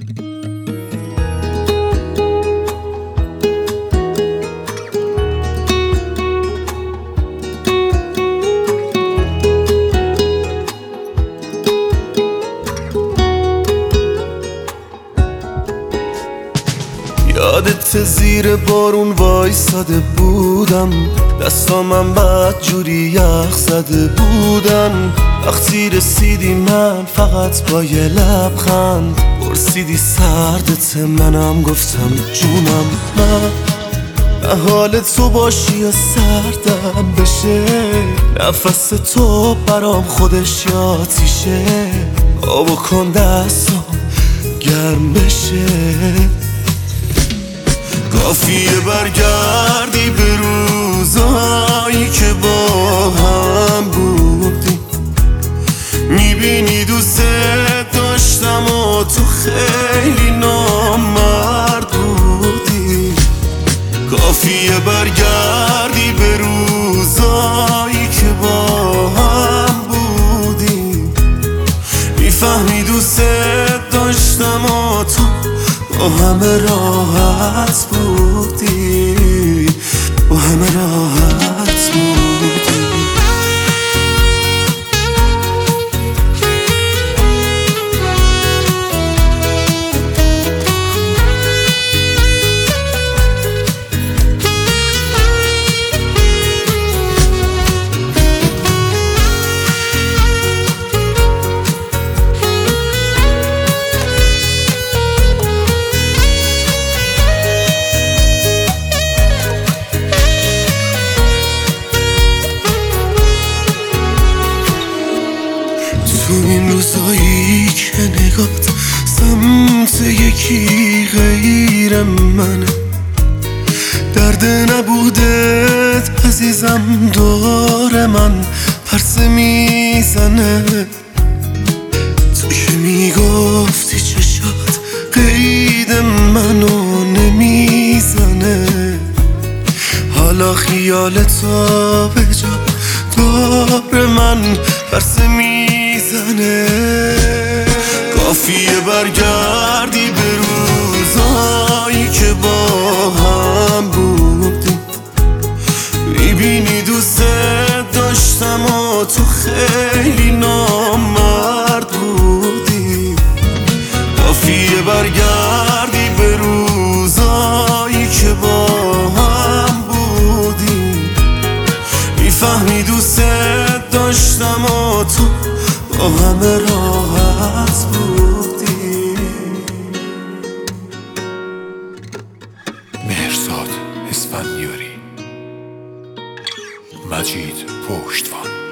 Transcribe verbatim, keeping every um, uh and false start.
یادت زیر بارون وایساده بودم، دستامم بد جوری یخ زده بودن. وقتی رسیدی من فقط با یه لبخند پرسیدی سردت، منم گفتم جونم. من نه حال تو باشی یا سردم بشه، نفس تو برام خودش یا آتیشه. آب کن دستام گرم بشه، کافیه برگردی به روزایی که با هم بودیم. میبینی دوست داشتم و تو خیلی نامرد بودی. کافیه برگردی به روزایی که با هم بودیم. میفهمی دوست داشتم و تو با همه راحت بودی، با همه راحت بودی. تو این روزایی که نگات سمت یکی غیر منه، درد نبودت عزیزم دور من پرسه میزنه. تو که میگفتی چشات قید منو نمیزنه، حالا خیال تو به جا دور من پرسه میزنه. کافیه برگردی به روزایی که با هم بودیم. میبینی دوست داشتم و تو خیلی نامرد بودی. کافیه برگردی به روزایی که با هم بودیم. میفهمی دوست داشتم و تو با همه راحت بودی. مهرزاد اسفندیاری، مجید پشتوان.